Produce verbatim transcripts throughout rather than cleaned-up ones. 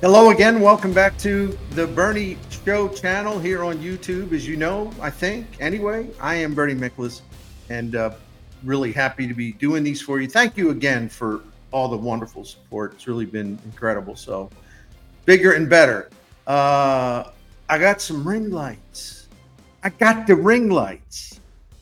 Hello again. Welcome back to the Bernie Show channel here on YouTube. As you know, I think, anyway, I am Bernie Miklasz and uh, really happy to be doing these for you. Thank you again for all the wonderful support. It's really been incredible. So, bigger and better. Uh, I got some ring lights. I got the ring lights.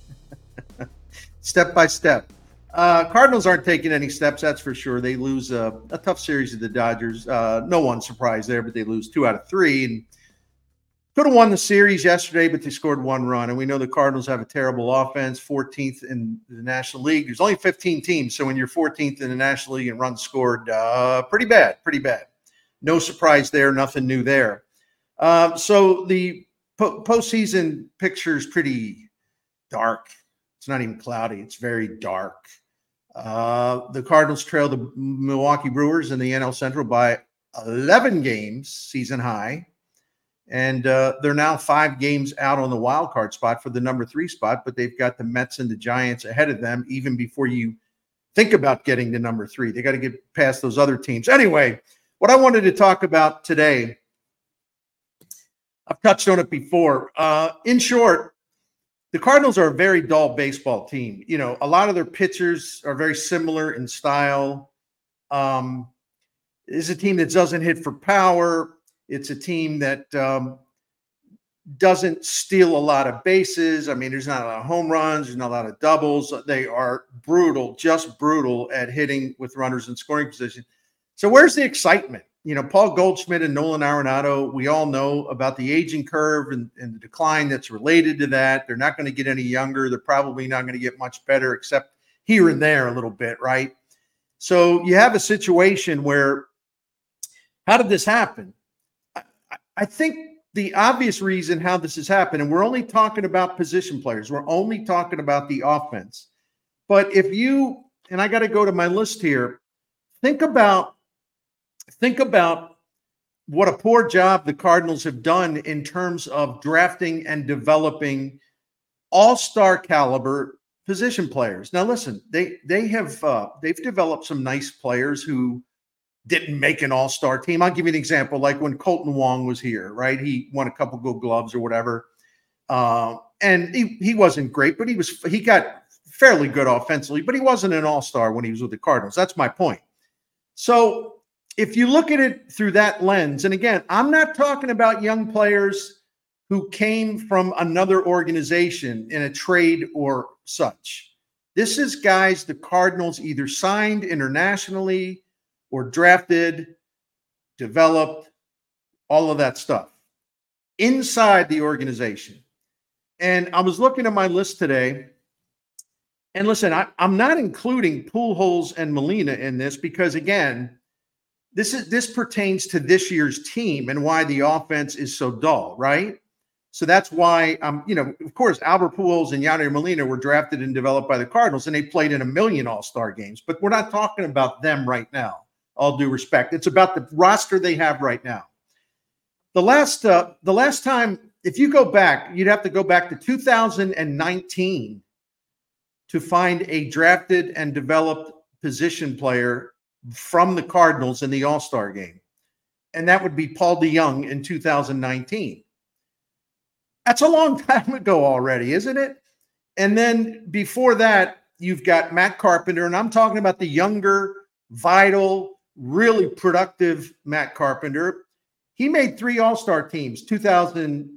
Step by step. Uh, Cardinals aren't taking any steps, that's for sure. They lose a, a tough series to the Dodgers. Uh, no one's surprised there, but they lose two out of three. And could have won the series yesterday, but they scored one run. And we know the Cardinals have a terrible offense, fourteenth in the National League. There's only fifteen teams, so when you're fourteenth in the National League and runs scored, uh, pretty bad, pretty bad. No surprise there, nothing new there. Uh, so the po- postseason picture is pretty dark. It's not even cloudy. It's very dark. Uh, the Cardinals trail the Milwaukee Brewers in the N L Central by eleven games, season high. And uh, they're now five games out on the wild card spot for the number three spot, but they've got the Mets and the Giants ahead of them even before you think about getting to number three. They got to get past those other teams. Anyway, what I wanted to talk about today, I've touched on it before. Uh, in short, the Cardinals are a very dull baseball team. You know, a lot of their pitchers are very similar in style. Um, it's a team that doesn't hit for power. It's a team that um, doesn't steal a lot of bases. I mean, there's not a lot of home runs. There's not a lot of doubles. They are brutal, just brutal at hitting with runners in scoring position. So where's the excitement? You know, Paul Goldschmidt and Nolan Arenado, we all know about the aging curve and, and the decline that's related to that. They're not going to get any younger. They're probably not going to get much better, except here and there a little bit, right? So you have a situation where, how did this happen? I, I think the obvious reason how this has happened, and we're only talking about position players. We're only talking about the offense. But if you, and I got to go to my list here, think about Think about what a poor job the Cardinals have done in terms of drafting and developing all-star caliber position players. Now, listen, they they have uh, they've developed some nice players who didn't make an all-star team. I'll give you an example, like when Colton Wong was here, right? He won a couple Gold Gloves or whatever, uh, and he he wasn't great, but he was he got fairly good offensively, but he wasn't an all-star when he was with the Cardinals. That's my point. So if you look at it through that lens, and again, I'm not talking about young players who came from another organization in a trade or such. This is guys the Cardinals either signed internationally or drafted, developed, all of that stuff inside the organization. And I was looking at my list today, and listen, I, I'm not including Pujols and Molina in this because, again, This is this pertains to this year's team and why the offense is so dull, right? So that's why, um, you know, of course, Albert Pujols and Yadier Molina were drafted and developed by the Cardinals, and they played in a million All-Star games. But we're not talking about them right now. All due respect, it's about the roster they have right now. The last, uh, the last time, if you go back, you'd have to go back to two thousand nineteen to find a drafted and developed position player from the Cardinals in the All-Star game. And that would be Paul DeJong in two thousand nineteen. That's a long time ago already, isn't it? And then before that, you've got Matt Carpenter, and I'm talking about the younger, vital, really productive Matt Carpenter. He made three All-Star teams, two thousand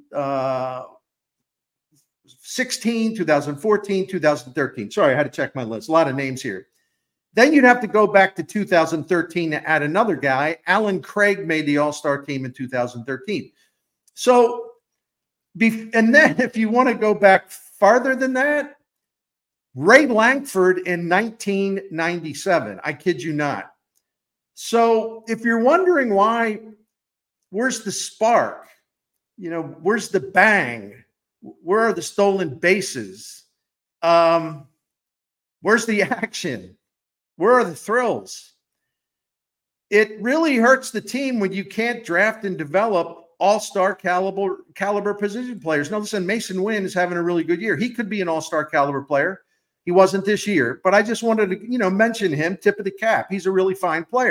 sixteen, two thousand fourteen, two thousand thirteen. Sorry, I had to check my list. A lot of names here. Then you'd have to go back to two thousand thirteen to add another guy. Alan Craig made the All-Star team in two thousand thirteen. So, and then if you want to go back farther than that, Ray Lankford in nineteen ninety-seven. I kid you not. So if you're wondering why, where's the spark? You know, where's the bang? Where are the stolen bases? Um, where's the action? Where are the thrills? It really hurts the team when you can't draft and develop all-star caliber caliber position players. Now, listen, Mason Wynn is having a really good year. He could be an all-star caliber player. He wasn't this year, but I just wanted to, you know, mention him, tip of the cap. He's a really fine player.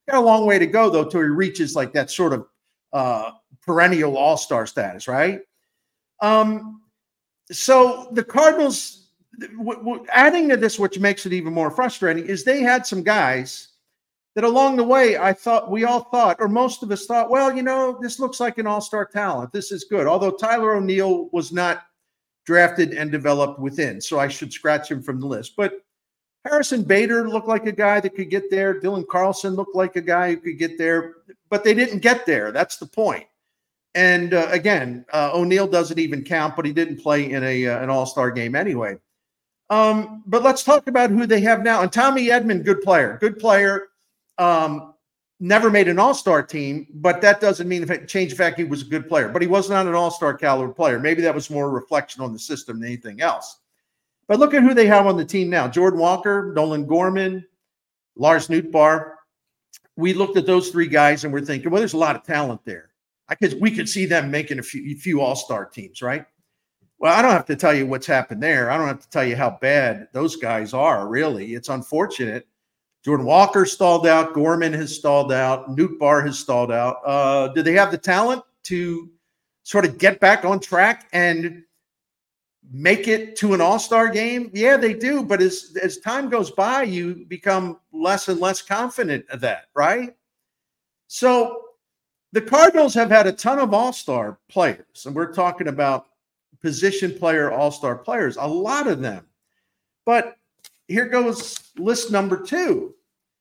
Got a long way to go, though, till he reaches like that sort of uh, perennial all-star status, right? Um, so the Cardinals, w- w- adding to this, which makes it even more frustrating, is they had some guys that along the way, I thought we all thought, or most of us thought, well, you know, this looks like an all-star talent. This is good. Although Tyler O'Neill was not drafted and developed within, so I should scratch him from the list. But Harrison Bader looked like a guy that could get there. Dylan Carlson looked like a guy who could get there, but they didn't get there. That's the point. And uh, again, uh, O'Neill doesn't even count, but he didn't play in a uh, an all-star game anyway. Um, but let's talk about who they have now. And Tommy Edman, good player, good player. Um, never made an all-star team, but that doesn't mean if it changed the fact he was a good player. But he was not an all-star caliber player. Maybe that was more a reflection on the system than anything else. But look at who they have on the team now. Jordan Walker, Nolan Gorman, Lars Nootbaar. We looked at those three guys and we're thinking, well, there's a lot of talent there. I could, we could see them making a few, few all-star teams, right? Well, I don't have to tell you what's happened there. I don't have to tell you how bad those guys are, really. It's unfortunate. Jordan Walker stalled out. Gorman has stalled out. Nootbaar has stalled out. Uh, do they have the talent to sort of get back on track and make it to an all-star game? Yeah, they do. But as, as time goes by, you become less and less confident of that, right? So the Cardinals have had a ton of all-star players, and we're talking about position player all-star players, a lot of them. But here goes list number two.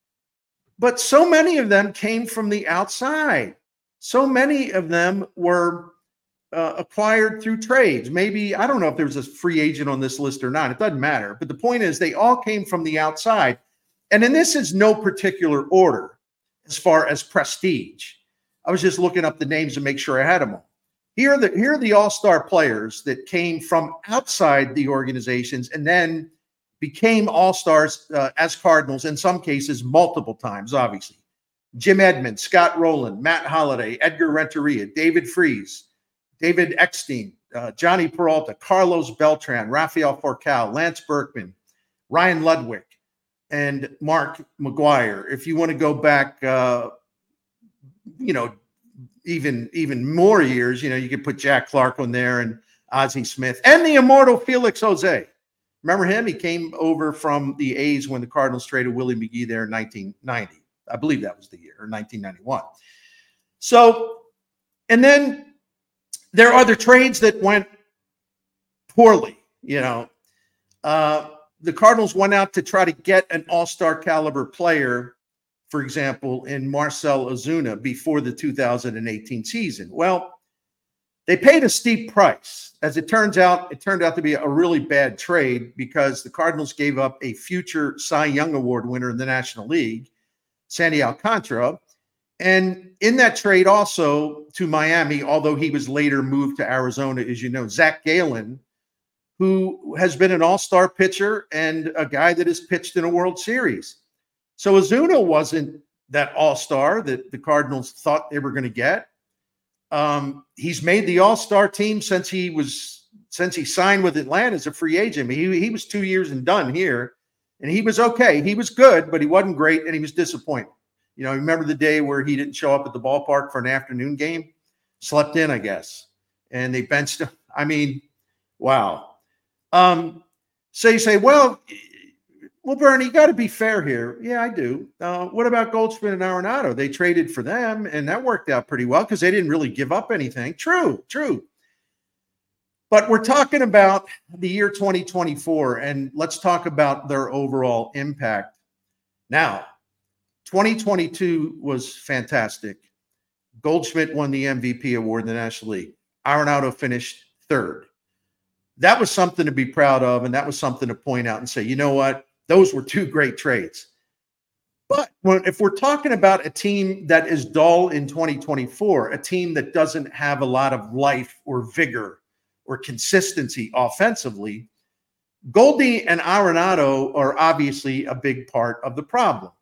But so many of them came from the outside. So many of them were uh, acquired through trades. Maybe, I don't know if there was a free agent on this list or not. It doesn't matter. But the point is they all came from the outside. And in this is no particular order as far as prestige. I was just looking up the names to make sure I had them all. Here are the, here are the all-star players that came from outside the organizations and then became all-stars uh, as Cardinals, in some cases multiple times, obviously. Jim Edmonds, Scott Rowland, Matt Holliday, Edgar Renteria, David Freese, David Eckstein, uh, Johnny Peralta, Carlos Beltran, Rafael Furcal, Lance Berkman, Ryan Ludwig, and Mark McGuire. If you want to go back, uh, you know, even, even more years, you know, you could put Jack Clark on there and Ozzie Smith and the immortal Felix Jose. Remember him? He came over from the A's when the Cardinals traded Willie McGee there in nineteen ninety. I believe that was the year, or nineteen ninety-one. So, and then there are other trades that went poorly. You know, uh, the Cardinals went out to try to get an all-star caliber player, for example, in Marcell Ozuna before the two thousand eighteen season. Well, they paid a steep price. As it turns out, it turned out to be a really bad trade because the Cardinals gave up a future Cy Young Award winner in the National League, Sandy Alcantara. And in that trade also to Miami, although he was later moved to Arizona, as you know, Zach Gallen, who has been an all-star pitcher and a guy that has pitched in a World Series. So Ozuna wasn't that all-star that the Cardinals thought they were going to get. Um, he's made the all-star team since he was since he signed with Atlanta as a free agent. He, he was two years and done here, and he was okay. He was good, but he wasn't great, and he was disappointed. You know, remember the day where he didn't show up at the ballpark for an afternoon game? Slept in, I guess, and they benched him. I mean, wow. Um, so you say, well, well, Bernie, you got to be fair here. Yeah, I do. Uh, what about Goldschmidt and Arenado? They traded for them, and that worked out pretty well because they didn't really give up anything. True, true. But we're talking about the year twenty twenty-four, and let's talk about their overall impact. Now, twenty twenty-two was fantastic. Goldschmidt won the M V P award in the National League. Arenado finished third. That was something to be proud of, and that was something to point out and say, you know what? Those were two great trades. But when, if we're talking about a team that is dull in twenty twenty-four, a team that doesn't have a lot of life or vigor or consistency offensively, Goldie and Arenado are obviously a big part of the problem.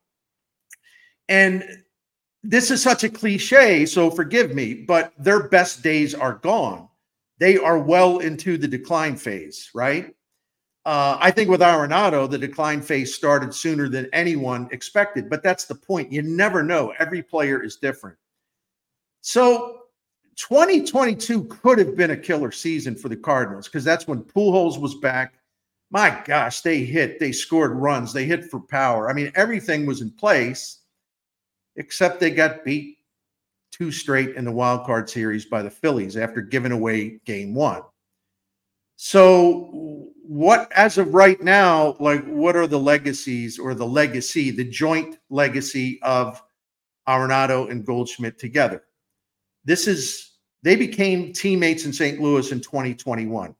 And this is such a cliche, so forgive me, but their best days are gone. They are well into the decline phase, right? Uh, I think with Arenado, the decline phase started sooner than anyone expected, but that's the point. You never know. Every player is different. So twenty twenty-two could have been a killer season for the Cardinals because that's when Pujols was back. My gosh, they hit, they scored runs, they hit for power. I mean, everything was in place, except they got beat two straight in the wild card series by the Phillies after giving away game one. So what, as of right now, like what are the legacies or the legacy, the joint legacy of Arenado and Goldschmidt together? This is, they became teammates in Saint Louis in twenty twenty-one.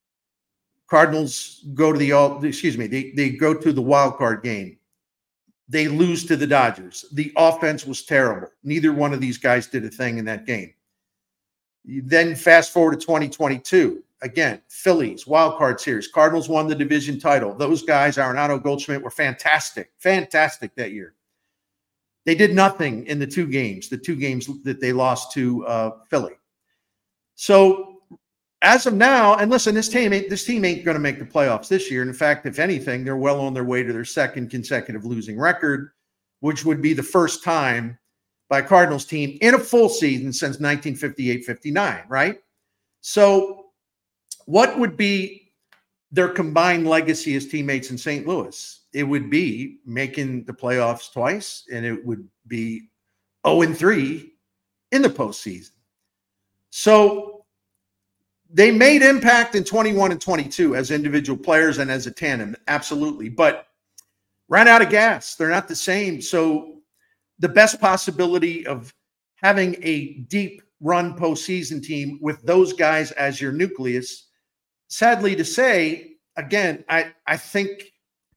Cardinals go to the, all, excuse me, they, they go to the wild card game. They lose to the Dodgers. The offense was terrible. Neither one of these guys did a thing in that game. You then fast forward to twenty twenty-two. Again, Phillies, wild card series. Cardinals won the division title. Those guys, Arenado, Goldschmidt, were fantastic, fantastic that year. They did nothing in the two games, the two games that they lost to uh, Philly. So as of now, and listen, this team ain't, this team ain't going to make the playoffs this year. And in fact, if anything, they're well on their way to their second consecutive losing record, which would be the first time by a Cardinals team in a full season since nineteen fifty-eight fifty-nine, right? So what would be their combined legacy as teammates in Saint Louis? It would be making the playoffs twice, and it would be oh and three in the postseason. So they made impact in twenty-one and twenty-two as individual players and as a tandem, absolutely, but ran out of gas. They're not the same. So the best possibility of having a deep run postseason team with those guys as your nucleus, sadly to say, again, I, I think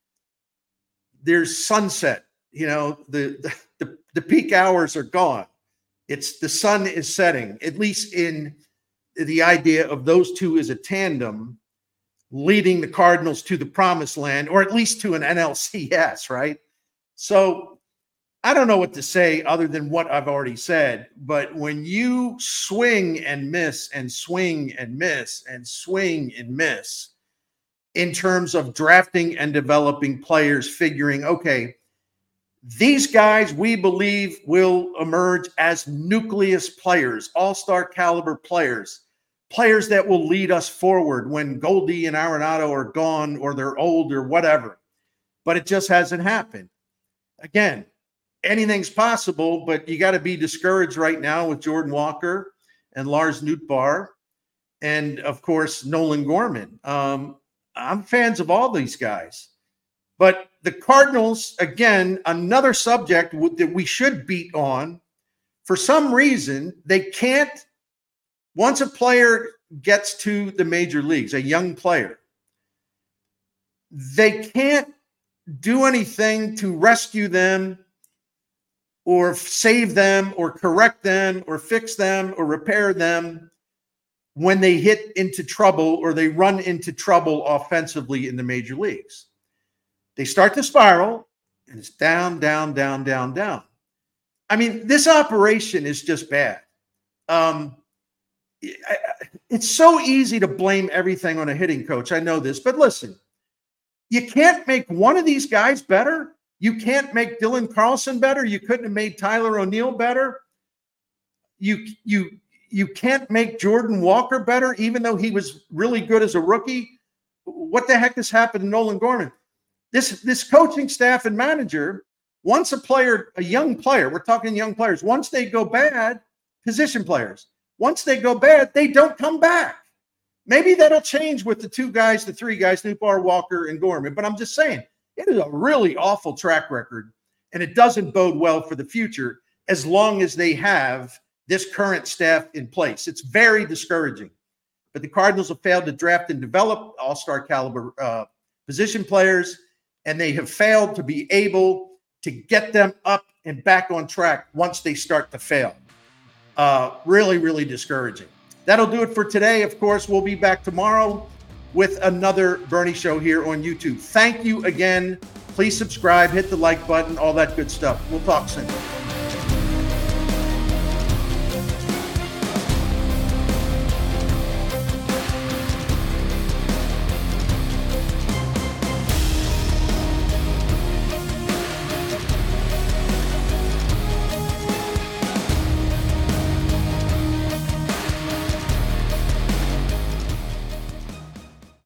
there's sunset. You know, the, the the peak hours are gone. It's the sun is setting, at least in the idea of those two as a tandem leading the Cardinals to the promised land, or at least to an N L C S, right? So I don't know what to say other than what I've already said, but when you swing and miss and swing and miss and swing and miss in terms of drafting and developing players, figuring, okay, these guys we believe will emerge as nucleus players, all-star caliber players, players that will lead us forward when Goldie and Arenado are gone or they're old or whatever. But it just hasn't happened. Again, anything's possible, but you got to be discouraged right now with Jordan Walker and Lars Nootbaar and, of course, Nolan Gorman. Um, I'm fans of all these guys. But the Cardinals, again, another subject w- that we should beat on. For some reason, they can't, once a player gets to the major leagues, a young player, they can't do anything to rescue them or save them or correct them or fix them or repair them when they hit into trouble or they run into trouble offensively in the major leagues. They start to spiral, and it's down, down, down, down, down. I mean, this operation is just bad. Um, it's so easy to blame everything on a hitting coach. I know this, but listen, you can't make one of these guys better. You can't make Dylan Carlson better. You couldn't have made Tyler O'Neill better. You, you, you can't make Jordan Walker better, even though he was really good as a rookie. What the heck has happened to Nolan Gorman? This, this coaching staff and manager, once a player, a young player, we're talking young players, once they go bad, position players, once they go bad, they don't come back. Maybe that'll change with the two guys, the three guys, Nootbaar, Walker, and Gorman. But I'm just saying, it is a really awful track record, and it doesn't bode well for the future as long as they have this current staff in place. It's very discouraging. But the Cardinals have failed to draft and develop all-star caliber uh, position players, and they have failed to be able to get them up and back on track once they start to fail. Uh, really, really discouraging. That'll do it for today. Of course, we'll be back tomorrow with another Bernie Show here on YouTube. Thank you again. Please subscribe, hit the like button, all that good stuff. We'll talk soon.